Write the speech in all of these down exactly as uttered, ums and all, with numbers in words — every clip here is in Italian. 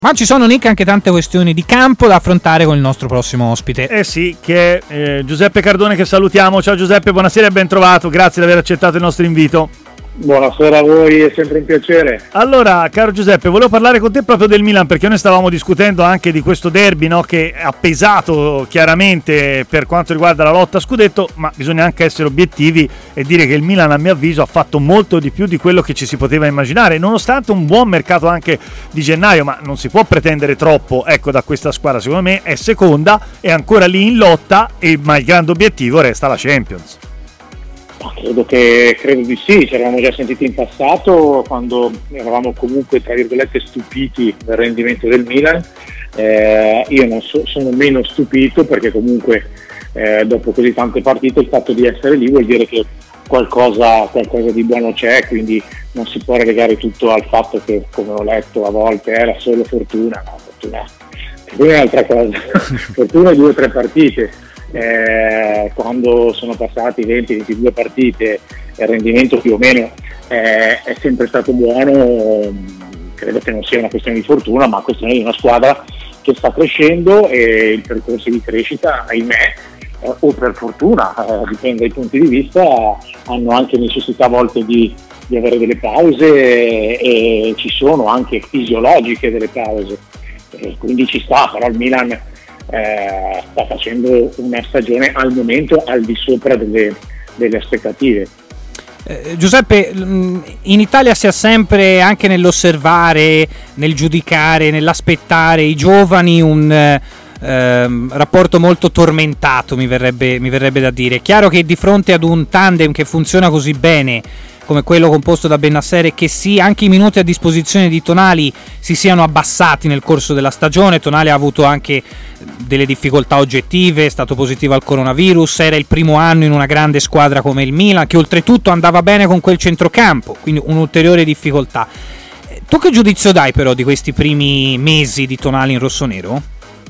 Ma ci sono, Nick, anche tante questioni di campo da affrontare con il nostro prossimo ospite. Eh sì, che è eh, Giuseppe Cardone, che salutiamo. Ciao Giuseppe, buonasera e ben trovato, grazie di aver accettato il nostro invito. Buonasera a voi, è sempre un piacere. Allora, caro Giuseppe, volevo parlare con te proprio del Milan, perché noi stavamo discutendo anche di questo derby, no, che ha pesato chiaramente per quanto riguarda la lotta a scudetto, ma bisogna anche essere obiettivi e dire che il Milan, a mio avviso, ha fatto molto di più di quello che ci si poteva immaginare, nonostante un buon mercato anche di gennaio, ma non si può pretendere troppo, ecco, da questa squadra. Secondo me è seconda, è ancora lì in lotta, e, ma il grande obiettivo resta la Champions. Credo che credo di sì, ci eravamo già sentiti in passato quando eravamo comunque tra virgolette stupiti del rendimento del Milan. Eh, io non so, sono meno stupito perché comunque eh, dopo così tante partite il fatto di essere lì vuol dire che qualcosa, qualcosa di buono c'è, quindi non si può relegare tutto al fatto che, come ho letto a volte, era solo fortuna. No, fortuna, fortuna è un'altra cosa, fortuna due o tre partite. Eh, quando sono passati venti ventidue partite il rendimento più o meno eh, è sempre stato buono. Credo che non sia una questione di fortuna, ma una questione di una squadra che sta crescendo e il percorso di crescita, ahimè, eh, o per fortuna, eh, dipende dai punti di vista, hanno anche necessità a volte di, di avere delle pause e, e ci sono anche fisiologiche delle pause, e quindi ci sta. Però il Milan Eh, sta facendo una stagione al momento al di sopra delle, delle aspettative. Eh, Giuseppe, in Italia si ha sempre, anche nell'osservare, nel giudicare, nell'aspettare i giovani, un eh, rapporto molto tormentato, mi verrebbe, mi verrebbe da dire. È chiaro che di fronte ad un tandem che funziona così bene come quello composto da Bennacer, e che sì, anche i minuti a disposizione di Tonali si siano abbassati nel corso della stagione. Tonali ha avuto anche delle difficoltà oggettive, è stato positivo al coronavirus, era il primo anno in una grande squadra come il Milan, che oltretutto andava bene con quel centrocampo, quindi un'ulteriore difficoltà. Tu che giudizio dai però di questi primi mesi di Tonali in rossonero?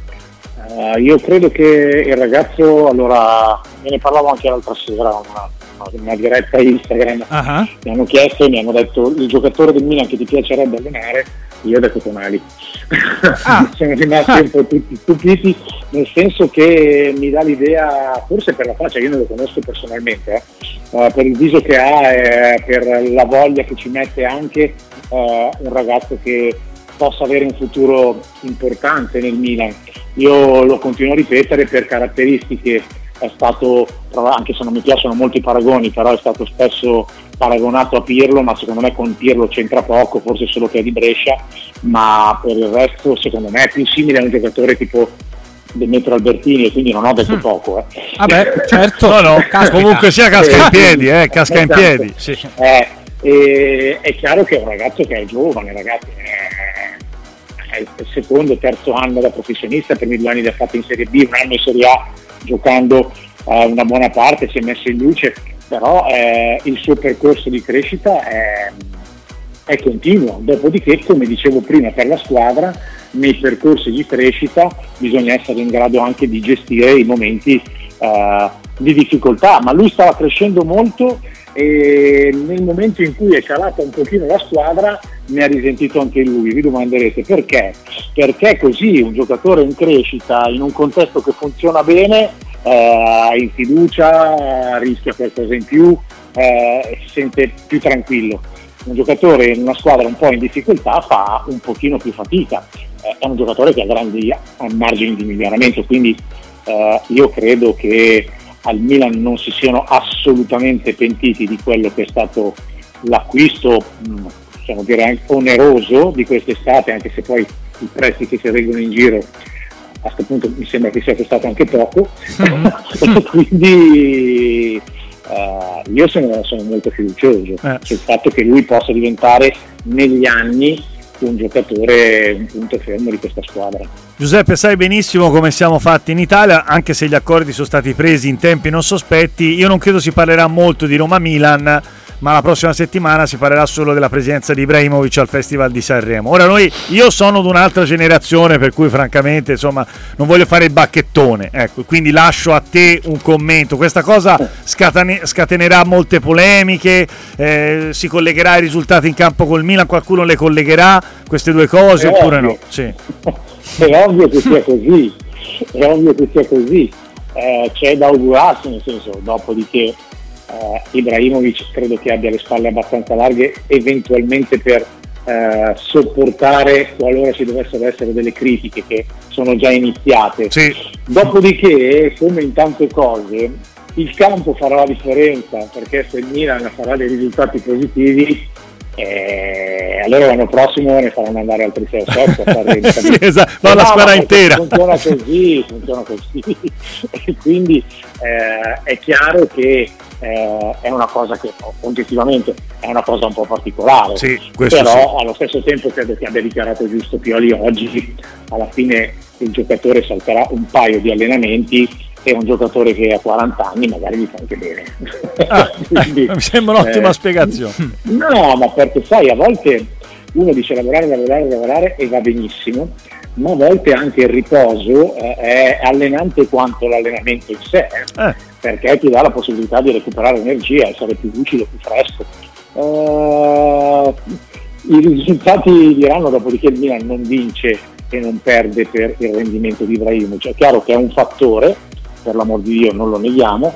Uh, io credo che il ragazzo, allora, me ne parlavo anche l'altra sera, una, una diretta Instagram, uh-huh. Mi hanno chiesto e mi hanno detto: il giocatore del Milan che ti piacerebbe allenare? Io ho detto Tonali. Ah. Siamo rimasti ah. un po' tutti stupiti, nel senso che mi dà l'idea, forse per la faccia, io non lo conosco personalmente, eh, uh, per il viso che ha e per la voglia che ci mette anche, uh, un ragazzo che possa avere un futuro importante nel Milan. Io lo continuo a ripetere, per caratteristiche è stato, anche se non mi piacciono molti i paragoni, però è stato spesso paragonato a Pirlo, ma secondo me con Pirlo c'entra poco, forse solo che è di Brescia, ma per il resto secondo me è più simile a un giocatore tipo Demetrio Albertini, e quindi non ho detto poco. Eh. Vabbè, certo, no, no, comunque sia casca eh, in piedi, eh, casca esatto. in piedi. Sì. Eh, e, è chiaro che è un ragazzo che è giovane, ragazzi, è, è il secondo, terzo anno da professionista, per i due anni da fatto in Serie B, un anno in Serie A giocando eh, una buona parte, si è messo in luce, però eh, il suo percorso di crescita è, è continuo. Dopodiché, come dicevo prima, per la squadra nei percorsi di crescita bisogna essere in grado anche di gestire i momenti eh, di difficoltà, ma lui stava crescendo molto e nel momento in cui è calata un pochino la squadra ne ha risentito anche lui. Vi domanderete perché? Perché così un giocatore in crescita, in un contesto che funziona bene, eh, in fiducia, rischia qualcosa in più, eh, si sente più tranquillo. Un giocatore in una squadra un po' in difficoltà fa un pochino più fatica, eh, è un giocatore che ha grandi margini di miglioramento, quindi eh, io credo che al Milan non si siano assolutamente pentiti di quello che è stato l'acquisto, mh, possiamo dire anche oneroso di quest'estate, anche se poi i prezzi che si reggono in giro a questo punto mi sembra che sia costato anche poco. Quindi uh, io sono, sono molto fiducioso eh. sul fatto che lui possa diventare negli anni un giocatore, un punto fermo di questa squadra. Giuseppe, sai benissimo come siamo fatti in Italia, anche se gli accordi sono stati presi in tempi non sospetti. Io non credo si parlerà molto di Roma-Milan, ma la prossima settimana si parlerà solo della presenza di Ibrahimovic al Festival di Sanremo. Ora noi, io sono di un'altra generazione, per cui francamente insomma non voglio fare il bacchettone, ecco, quindi lascio a te un commento. Questa cosa scatane- scatenerà molte polemiche, eh, si collegherà ai risultati in campo col Milan, qualcuno le collegherà queste due cose è oppure ovvio. no? Sì. È ovvio che sia così, è ovvio che sia così. Eh, c'è da augurarsi, nel senso, dopodiché eh, Ibrahimovic credo che abbia le spalle abbastanza larghe eventualmente per eh, sopportare qualora ci dovessero essere delle critiche che sono già iniziate. Sì. Dopodiché, come in tante cose, il campo farà la differenza, perché se il Milan farà dei risultati positivi, eh, allora l'anno prossimo ne faranno andare altri sei o sette. Sì, esatto, no, la no, squadra intera. Funziona così, funziona così. E quindi eh, è chiaro che eh, è una cosa che oggettivamente è una cosa un po' particolare, sì, questo però sì. Allo stesso tempo credo che abbia dichiarato giusto Pioli oggi. Alla fine il giocatore salterà un paio di allenamenti e un giocatore che ha quaranta anni magari gli fa anche bene. Ah, Quindi, eh, mi sembra un'ottima eh, spiegazione. No, ma perché sai, a volte uno dice lavorare, lavorare, lavorare e va benissimo, ma a volte anche il riposo eh, è allenante quanto l'allenamento in sé, Eh. perché ti dà la possibilità di recuperare energia, essere più lucido, più fresco. Uh, I risultati diranno, dopodiché il Milan non vince e non perde per il rendimento di Ibrahimovic. È chiaro che è un fattore, per l'amor di Dio non lo neghiamo,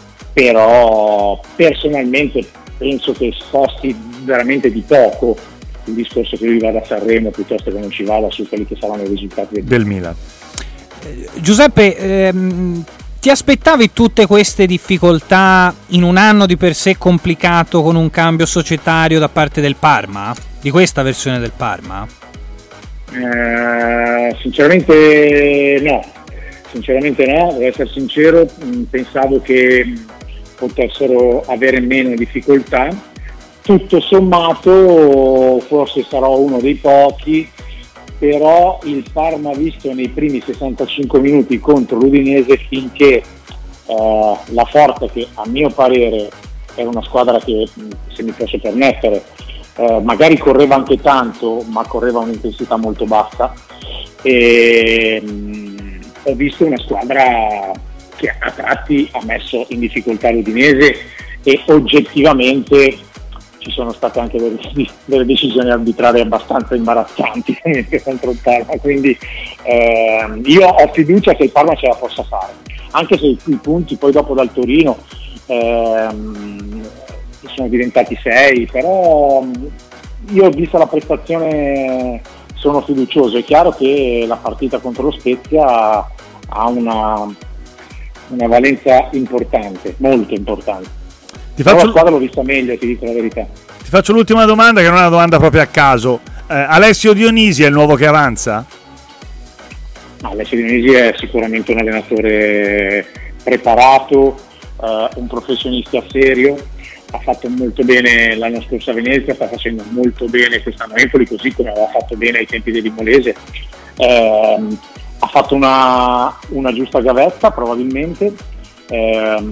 però personalmente penso che sposti veramente di poco il discorso che lui vada a Sanremo piuttosto che non ci vada su quelli che saranno i risultati del, del Milan. Eh, Giuseppe, ehm, ti aspettavi tutte queste difficoltà in un anno di per sé complicato con un cambio societario da parte del Parma? Di questa versione del Parma? Eh, sinceramente no. Sinceramente no, devo essere sincero, mh, pensavo che mh, potessero avere meno difficoltà. Tutto sommato forse sarò uno dei pochi, però il Parma visto nei primi sessantacinque minuti contro l'Udinese, finché eh, la Forza, che a mio parere era una squadra che, se mi posso permettere, eh, magari correva anche tanto, ma correva a un'intensità molto bassa, e mh, ho visto una squadra che a tratti ha messo in difficoltà l'Udinese, e oggettivamente ci sono state anche delle, delle decisioni arbitrarie abbastanza imbarazzanti contro il Parma, quindi eh, io ho fiducia che il Parma ce la possa fare, anche se i, i punti poi dopo dal Torino ehm, sono diventati sei, però io ho visto la prestazione, sono fiducioso. È chiaro che la partita contro lo Spezia ha una, una valenza importante, molto importante. Ti faccio, la squadra l'ho vista meglio, ti dico la verità. Ti faccio l'ultima domanda, che non è una domanda proprio a caso. Eh, Alessio Dionisi è il nuovo che avanza? Alessio Dionisi è sicuramente un allenatore preparato, eh, un professionista serio. Ha fatto molto bene l'anno scorso a Venezia, sta facendo molto bene quest'anno a Empoli, così come aveva fatto bene ai tempi dell'Imolese. Eh, ha fatto una, una giusta gavetta probabilmente. Eh,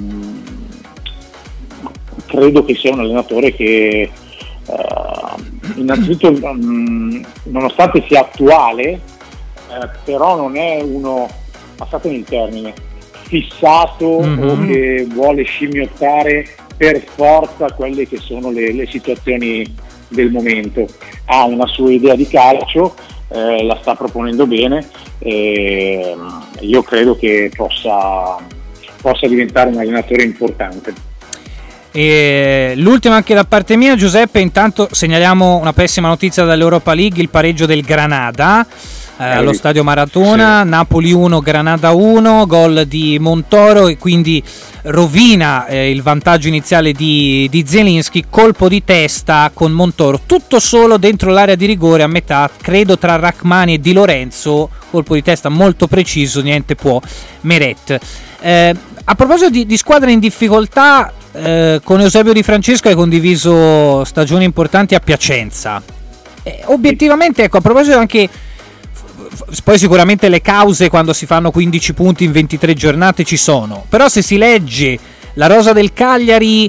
credo che sia un allenatore che eh, innanzitutto mh, nonostante sia attuale, eh, però non è uno, passatemi il termine, fissato mm-hmm. o che vuole scimmiottare per forza quelle che sono le, le situazioni del momento. Ha una sua idea di calcio, eh, la sta proponendo bene, e io credo che possa, possa diventare un allenatore importante. E l'ultima anche da parte mia, Giuseppe. Intanto segnaliamo una pessima notizia dall'Europa League: il pareggio del Granada eh, allo stadio Maratona, sì. Napoli uno, Granada uno, gol di Montoro, e quindi rovina eh, il vantaggio iniziale di, di Zielinski. Colpo di testa con Montoro tutto solo dentro l'area di rigore a metà, credo tra Rachmani e Di Lorenzo, colpo di testa molto preciso, niente può Meret. Eh, a proposito di, di squadre in difficoltà, eh, con Eusebio Di Francesco hai condiviso stagioni importanti a Piacenza. Eh, obiettivamente, ecco, a proposito anche, f- poi sicuramente le cause quando si fanno quindici punti in ventitré giornate ci sono, però se si legge la rosa del Cagliari,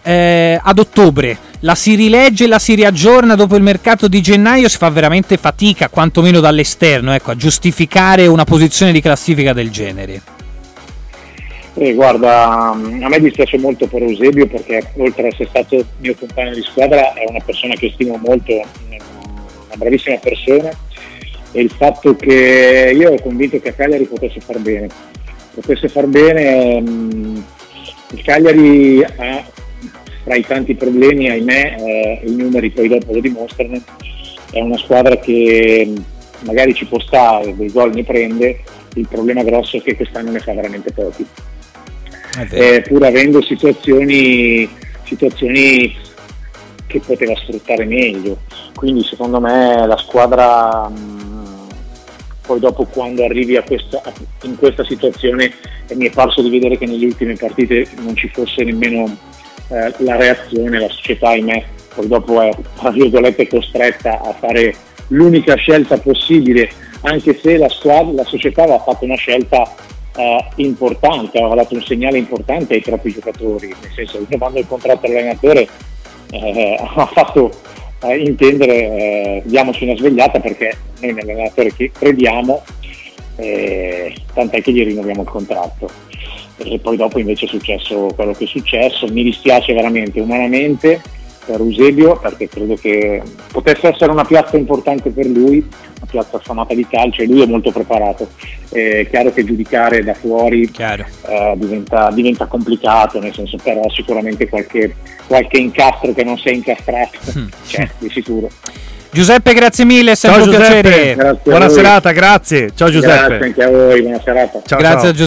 eh, ad ottobre la si rilegge, la si riaggiorna dopo il mercato di gennaio, si fa veramente fatica, quantomeno dall'esterno, ecco, a giustificare una posizione di classifica del genere. Eh, guarda, a me dispiace molto per Eusebio, perché oltre ad essere stato mio compagno di squadra è una persona che stimo molto, una bravissima persona, e il fatto che io ero convinto che a Cagliari potesse far bene potesse far bene mh, il Cagliari ha, tra i tanti problemi, ahimè, eh, i numeri poi dopo lo dimostrano, è una squadra che magari ci può stare, dei gol ne prende, il problema grosso è che quest'anno ne fa veramente pochi, eh, pur avendo situazioni situazioni che poteva sfruttare meglio, quindi secondo me la squadra mh, poi dopo, quando arrivi a questa, in questa situazione, e mi è parso di vedere che nelle ultime partite non ci fosse nemmeno eh, la reazione, la società, ahimè, poi dopo è, tra virgolette, costretta a fare l'unica scelta possibile, anche se la squadra, la società aveva fatto una scelta eh, importante, aveva dato un segnale importante ai propri giocatori, nel senso, rinnovando il contratto all'allenatore, eh, ha fatto eh, intendere eh, diamoci una svegliata, perché noi nell'allenatore che crediamo, eh, tant'è che gli rinnoviamo il contratto, e poi dopo invece è successo quello che è successo. Mi dispiace veramente umanamente per Eusebio, perché credo che potesse essere una piazza importante per lui, una piazza affamata di calcio, e lui è molto preparato. È chiaro che giudicare da fuori eh, diventa, diventa complicato, nel senso, però sicuramente qualche, qualche incastro che non si è incastrato mm. c'è, di sicuro. Giuseppe, grazie mille, è sempre ciao, un Giuseppe. piacere. Grazie, buona serata, grazie. Ciao Giuseppe. Grazie anche a voi, buona serata. Ciao, grazie ciao. a Giuseppe.